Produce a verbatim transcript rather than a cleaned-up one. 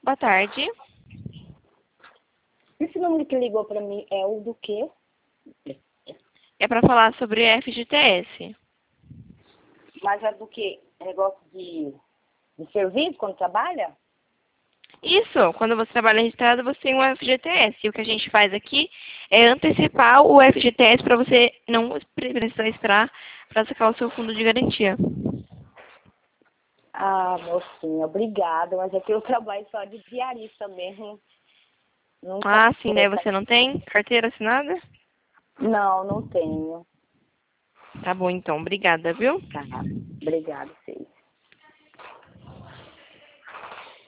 Boa tarde. Esse número que ligou pra mim é o do quê? É para falar sobre F G T S. Mas é do quê? Negócio de, de serviço quando trabalha? Isso, quando você trabalha registrado, você tem um F G T S. E o que a gente faz aqui é antecipar o F G T S para você não precisar esperar para sacar o seu fundo de garantia. Ah, mocinha, obrigada. Mas é que eu trabalho só de diarista mesmo. Nunca Ah, sim, vou né? pra- Você não tem carteira assinada? Não, não tenho. Tá bom, então. Obrigada, viu? Tá. Obrigada, sim.